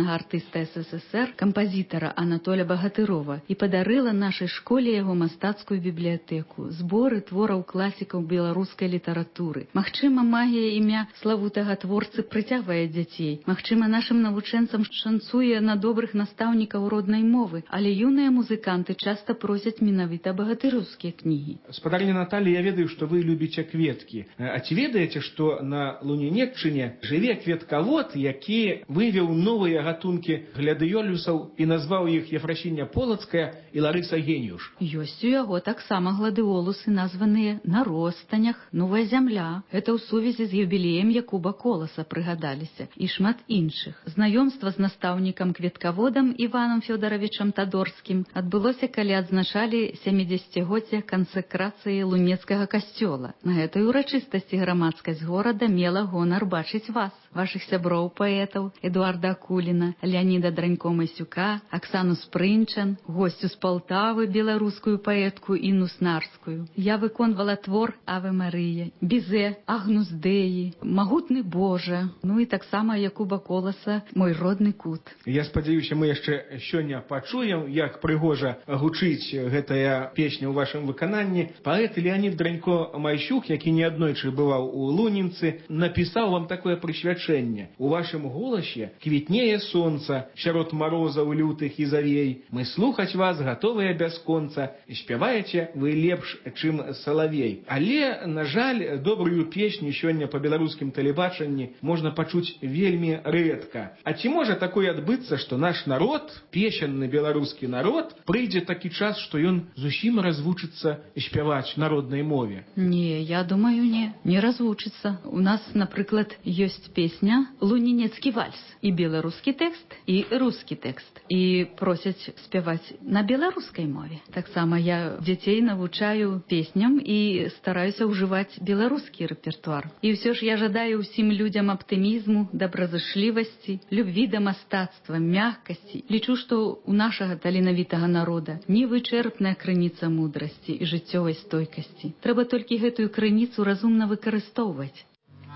артыста СССР, кампазітара Анатоля Багатырова і падарыла нашай школе яго мастацкую бібліятэку, зборы твораў класікаў беларускай літаратуры. Магчыма, магія імя славутага творцы прыцягвае дзяцей. Магчыма, нашым навучэнцам шанцуе на добрых настаўнікаў роднай мовы, але юныя музыканты часта просяць менавіта багатыраўскія кнігі. Спадарня Наталья, я ведаю, что вы любите кветки. А ці ведаеце, что на Лунінеччыне жыве кветкавод, які вывеў новыя гатункі гладыёлюсаў і назваў іх Ефрасіня Полацкая і Ларыса Геніюш? Ёсць у яго таксама гладыолусы, названыя на ростанях, новая зямля. Гэта ў сувязі з юбілеем Якуба Коласа прыгадаліся і шмат іншых. Знаёмства з настаўнікам кветкаводам Іванам Фёдаравічам Тадорскім адбылося, калі адзначалі 70-годдзе кансакрацыі лунецкага касцёла. На гэтай урачыстасці грамадскасць горада мела гонар бачыць вас, вашых сяброў паэтаў Эдуарда Акуліна, Леаніда Дранько-Масюка, Аксану Спрынчан, госцю з Полтавы, беларускую паэтку Інну Снарскую. Я выконвала твор «Аве Марыя», Бізе, Агнус Деі, «Магутны Божа», ну і таксама Якуба Коласа «Мой родны кут». Я спадзяюся, мы яшчэ сёння пачуем, як прыгожа гучыць гэтая песня ў вашым выкананні. Паэт Леонид Дранько-Масюк, які неаднойчы бываў у Лунінцы, напісаў вам такое прысвячэнне. У вашым голасе квітнее сонца сярод марозаў лютых і завей. Мы слухаць вас гатовыя бясконца. Спяваеце вы лепш, чым салавей. Але, на жаль, добрую песню сёння па беларускім тэлебачанні можна пачуць вельмі рэдка. А ці можа такое адбыцца, што наш народ, песенны беларускі народ, прыйдзе такі час, што ён зусім развучыцца спяваць на роднай мове? Не, я думаю, не развучыцца. У нас, напрыклад, ёсць песня «Лунінецкі вальс». І беларускі тэкст, і рускі тэкст. І просяць спяваць на беларускай мове. Таксама я дзяцей навучаю песням і стараюся ўжываць беларускі рэпертуар. І ўсё ж я жадаю ўсім людзям аптымізму, добразычлівасці, любві да мастацтва, мяккасці. Лічу, што у нашага таленавітага народа невычэрпная крыніца мудрасці і жыццёвай стойкасці. Трэба толькі гэтую крыніцу разумна выкарыстоўваць.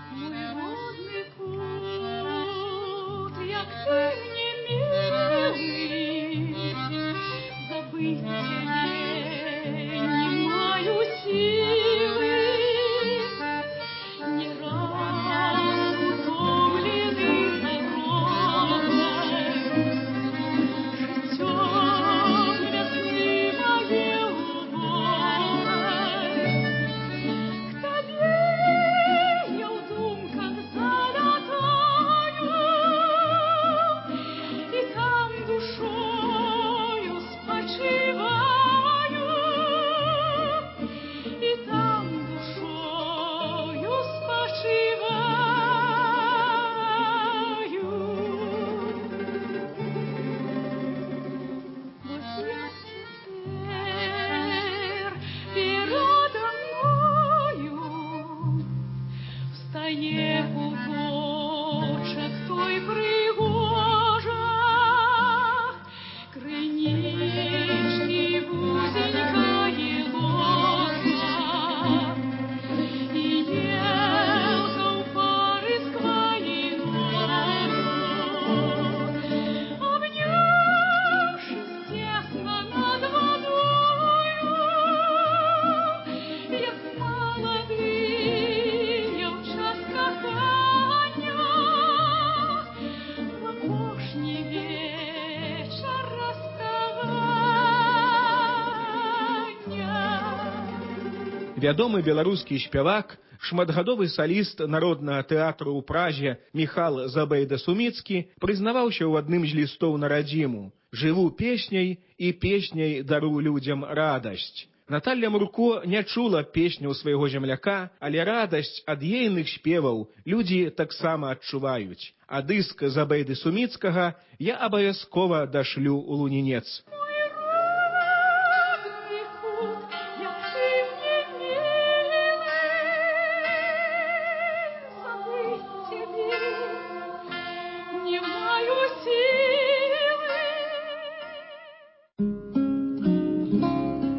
Вядомы беларускі спявак, шматгадовы саліст народнага тэатру ў Празе Міхал Забайда-Суміцкі прызнаваўся ў адным з лістоў на радзіму: «Жыву песняй і песняй дару людзям радасць». Наталья Мурко не чула песняў свайго земляка, але радасць ад ейных спеваў людзі таксама адчуваюць. А дыск Забайды-Суміцкага я абавязкова дашлю ў Лунінец.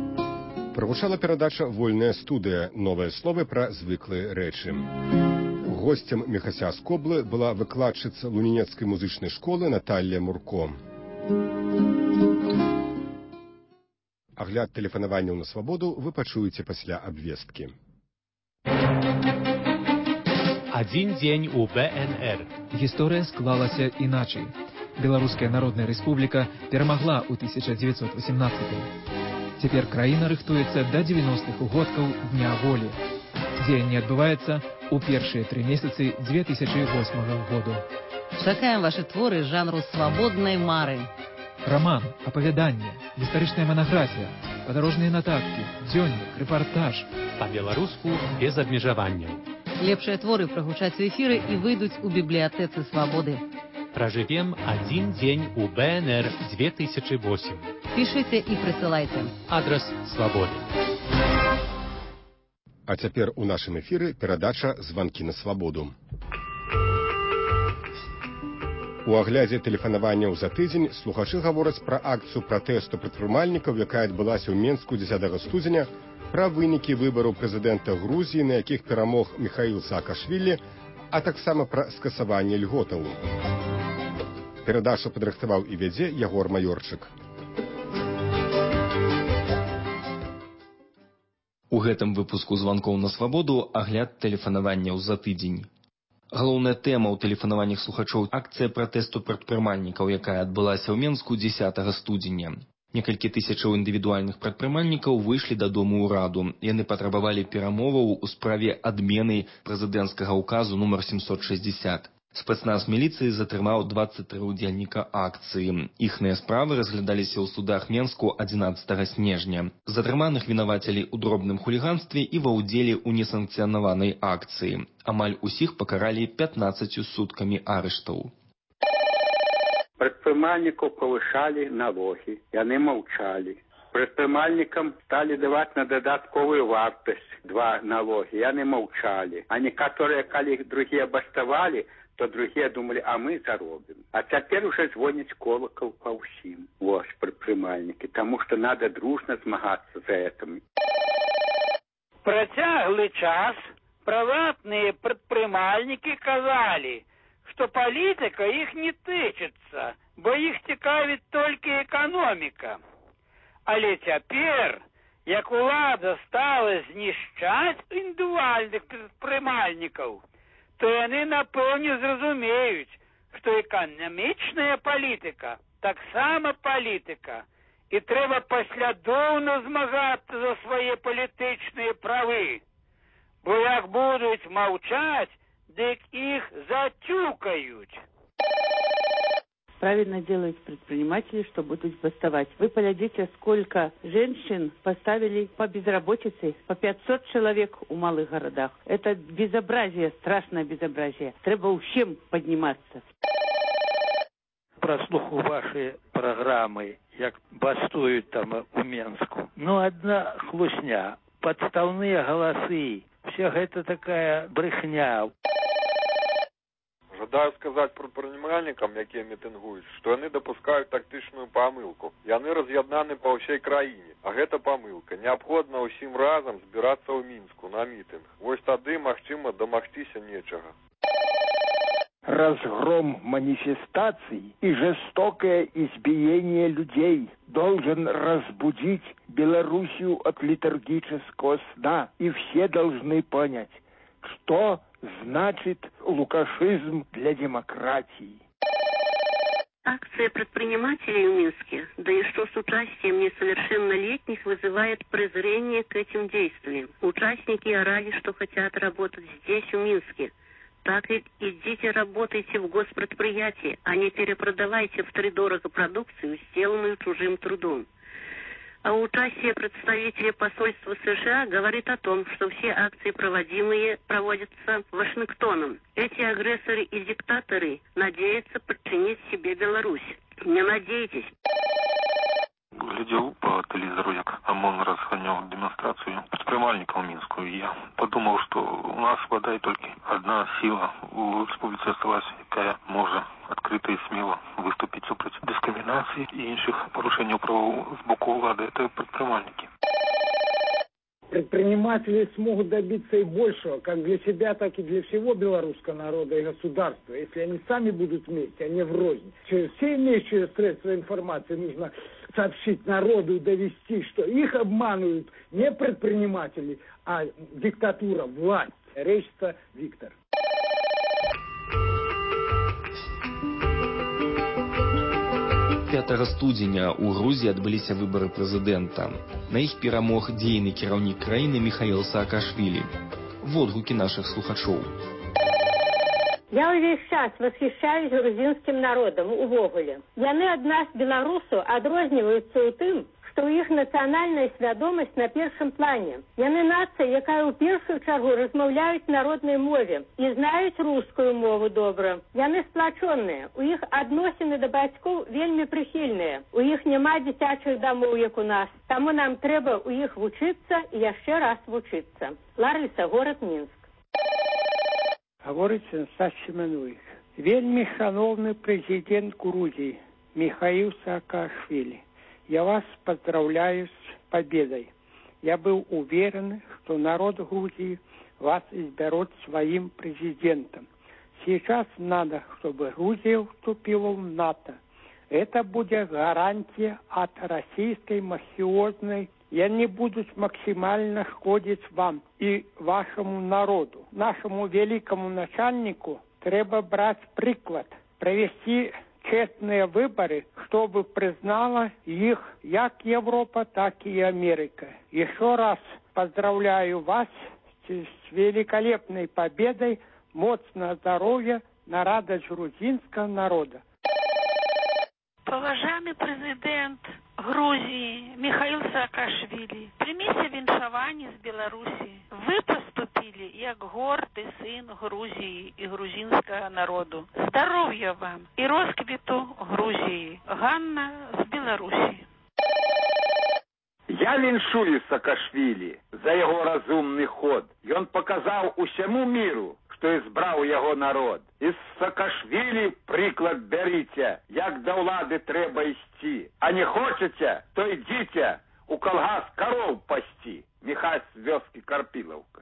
Прагучала перадача «Вольная студыя». Новыя словы пра звыклыя рэчы. Гостем Міхася Скоблы была выкладчыца Лунінецкай музычнай школы Наталія Мурко. Агляд тэлефанаванняў на свабоду вы пачуеце пасля абвесткі. Один день у БНР. Гісторыя склалася іначай. Беларуская Народная Рэспубліка перамагла ў 1918-м. Цяпер краіна рыхтуецца да 90-х угодкаў Дня волі. Дзеянне адбываецца ў першыя 3 месяцы 2008 году. Чакаем ваши творы жанру свабоднай мары. Роман, апавяданне, гістарычная манаграфія, падарожныя нататкі, дзённік, рэпартаж. Па-беларуску без абмежаванняў. Лепшыя творы прагучаць у эфіры і выйдуць у бібліятэцы свабоды. Проживем один день у БНР 2008. Пішыце і прысылайце. Адрес свабоды. А цяпер у нашым эфіры перадача «Званкі на свабоду». У аглядзе тэлефанаванняў за тыдзень слухачы гавораць пра акцыю пратэсту прадпрымальнікаў, якая адбылася ў Менску 10 студзеня, пра вынікі выбараў прэзідэнта Грузіі, на якіх перамог Міхаіл Саакашвілі, а таксама пра скасаванне льготаў. Перадачу падрыхтаваў і вядзе Ягор Маёрчык. У гэтым выпуску званкоў на свабоду агляд тэлефанаванняў за тыдзень. Галоўная тэма ў тэлефанаваннях слухачоў акцыя пратэсту прадпрымальнікаў, якая адбылася ў Менску 10 студзеня. Некалькі тысячаў індывідуальных прадпрымальнікаў выйшлі дадому ўраду. Яны патрабавалі перамоваў у справе адмены прэзідэнцкага ўказу нумар 760. Спецназ міліцыі затрымаў 23 удзельніка акцыі. Іхныя справы разглядаліся ў судах Менску 11 снежня. Затрыманых вінавацілі ў дробным хуліганстве і ва ўдзеле ў несанкцыянаванай акцыі. Амаль усіх пакаралі 15 суткамі арыштаў. Прадпрымальнікаў павышалі налогі, яны маўчалі. Прадпрымальнікам сталі даваць на дадатковую вартасць 2 налогі, яны маўчалі. А некаторыя, калі другія баставалі, то другие думали, а мы заробим. А теперь уже звонит колокол по всем. Вот, предпринимальники. Потому что надо дружно змагаться за этим. Протяглый час приватные предпринимальники казали, что политика их не тычется, бо их цікавить только экономика. Але теперь, як улада стала знішчаць індывідуальных предпринимальников, то яны, напэўне, зразумеюць, што эканамічная палітыка таксама палітыка, і трэба паслядоўна змагацца за свае палітычныя правы. Бо як будуць маўчаць, дык іх затюкаюць. Правильно делают предприниматели, что будут бастовать. Вы поглядите, сколько женщин поставили по безработице, по 500 человек у малых городах. Это безобразие, страшное безобразие. Треба всем подниматься. Прослуху ваши программы, як бастуют там у Менску. Ну, одна хлусня, подставные голосы, все это такая брехня. Жадаю сказаць прадпрымальнікам, якія мітынгуюць, што яны дапускаюць тактычную памылку. Яны раз'яднаны па ўсёй краіне, а гэта памылка. Неабходна ўсім разам збірацца ў Мінску на мітынг. Вось тады магчыма дамагчыся нечага. Разгром манифестаций и жестокое избиение людей должен разбудить Белоруссию от литургического сна, и все должны понять, что значит лукашизм для демократии. Акция предпринимателей в Минске, да и что с участием несовершеннолетних, вызывает презрение к этим действиям. Участники орали, что хотят работать здесь, в Минске. Так и идите работайте в госпредприятии, а не перепродавайте втридорого продукцию, сделанную чужим трудом. А участие представителей посольства США говорит о том, что все акции, проводятся Вашингтоном. Эти агрессоры и диктаторы надеются подчинить себе Беларусь. Не надейтесь. Глядел по телевизору, як ОМОН разгонял демонстрацию предпринимальников Минскую. Я подумал, что у нас хватает только одна сила у республики осталась, якая может открыто и смело выступить супротив дискриминации и інших порушений прав з боку влади. Это предпринимальники. Предприниматели смогут добиться и большего, как для себя, так и для всего белорусского народа и государства, если они сами будут вместе, а не врознь. Через все имеющие средства информации нужно сообщить народу и довести, что их обманывают не предприниматели, а диктатура, власть. Речится Виктор. Студзеня ў Грузіі адбыліся выбары прэзідэнта. На іх перамог дзейны кіраўнік краіны Михаил Саакашвили. Водгукі наших слухачоў. Я увесь час восхищаюсь грузинским народом увогуле. Яны ад нас, беларусаў, адрозніваюцца ў тым, што ў іх нацыянальная свядомасць на першым плане. Яны нацыя, якая ў першую чаргу размаўляюць народнай мове і знаюць рускую мову добра. Яны сплачоныя, у іх адносіны да бацькоў вельмі прыхільныя. У іх няма дзіцячых дамоў, як у нас. Таму нам трэба ў іх вучыцца і яшчэ раз вучыцца. Ларыса, горад Мінск. Гаворыць Стас Семенович. Вельмі шановны прэзідэнт Грузии Михаил Саакашвили. Я вас поздравляю с победой. Я был уверен, что народ Грузии вас изберет своим президентом. Сейчас надо, чтобы Грузия вступила в НАТО. Это будет гарантия от российской мафиозной. И они будут максимально шкодить вам и вашему народу. Нашему великому начальнику треба брать приклад, провести честные выборы, чтобы признала их как Европа, так и Америка. Еще раз поздравляю вас с великолепной победой, моцного здоровья, на радость грузинского народа. Поважаемый президент Грузии Михаил Саакашвили, примите віншаванне з Беларуси. Вы поступили как гордый сын Грузии и грузинского народу. Здоровья вам и росквиту Грузии. Ганна з Беларуси. Я віншую Саакашвили за его разумный ход. И он показал усяму миру, что избрал его народ. Из Саакашвили приклад берите, як до влады треба идти. А не хочете, то идите у колгас коров пасти. Михась з вёски Карпиловка.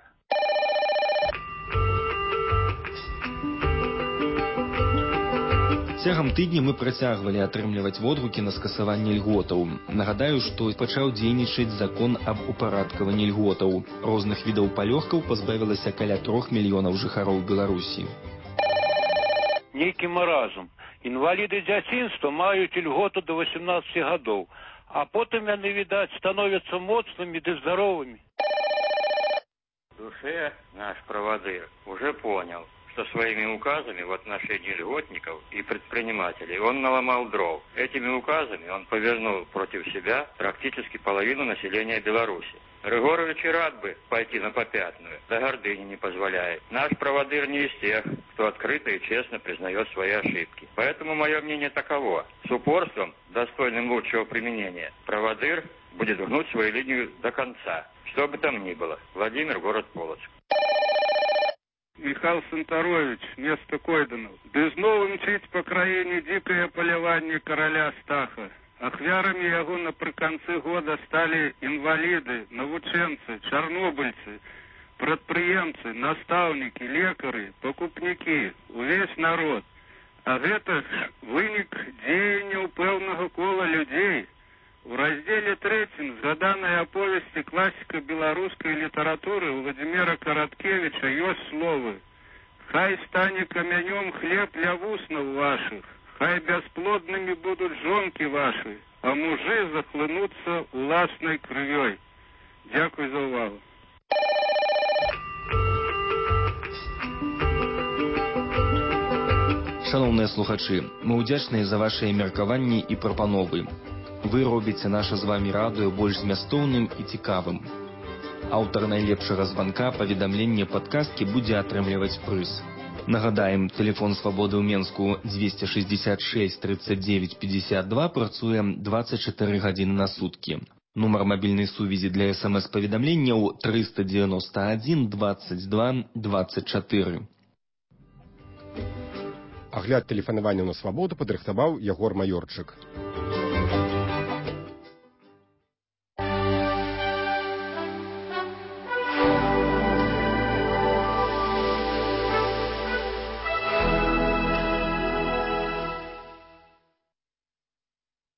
Цягам тыдня мы працягвалі атрымліваць водгукі на скасаванне льготаў. Нагадаю, што пачаў дзейнічаць закон аб упарадкаванні льготаў. Розных відаў палёгкаў пазбавілася каля 3 мільёнаў жыхароў Беларусі. Нейкі маразм. Інваліды дзяцінства маюць льготу до 18 гадоў, а потым яны, відаць, становяцца моцнымі ды здаровымі. В душе наш проводыр уже понял, что своими указами в отношении льготников и предпринимателей он наломал дров. Этими указами он повернул против себя практически половину населения Беларуси. Григорович и рад бы пойти на попятную, да гордыни не позволяет. Наш проводыр не из тех, кто открыто и честно признает свои ошибки. Поэтому мое мнение таково. С упорством, достойным лучшего применения, проводыр будет гнуть свою линию до конца. Что бы там ни было. Владимир, город Полоцк. Михаил Санторович, место Койданов. Ды зноў мчыць па краіне дзікае паляванне караля Стаха. Ахвярамі яго напрыканцы года сталі інваліды, навучэнцы, чарнобыльцы, прадпрыемцы, настаўнікі, лекары, пакупнікі, увесь народ. А гэта ж вынік дзеянняў пэўнага кола людзей. У разделе 3 згаданай аповесці класіка беларускай літаратуры Владимира Караткевича ёсць словы: «Хай стане камянём хлеб ля вуснаў вашых, хай бясплоднымі будуць жонкі вашы, а мужы захлынуцца уласнай крывёй». Дзякуй за ўвагу. Шановныя слухачы, мы ўдзячныя за вашыя меркаванні і прапановы. Вы робіце наша з вамі радыё больш змястоўным і цікавым. Аўтар найлепшага званка паведамлення падказкі будзе атрымліваць прыз. Нагадаем, тэлефон свабоды ў Менску 266 39 52 працуе 24 гадзіны на суткі. Нумар мабільнай сувязі для СМС-паведамленняў 391 22 24. Агляд тэлефанавання на свабоду падрыхтаваў Ягор Маёрчык.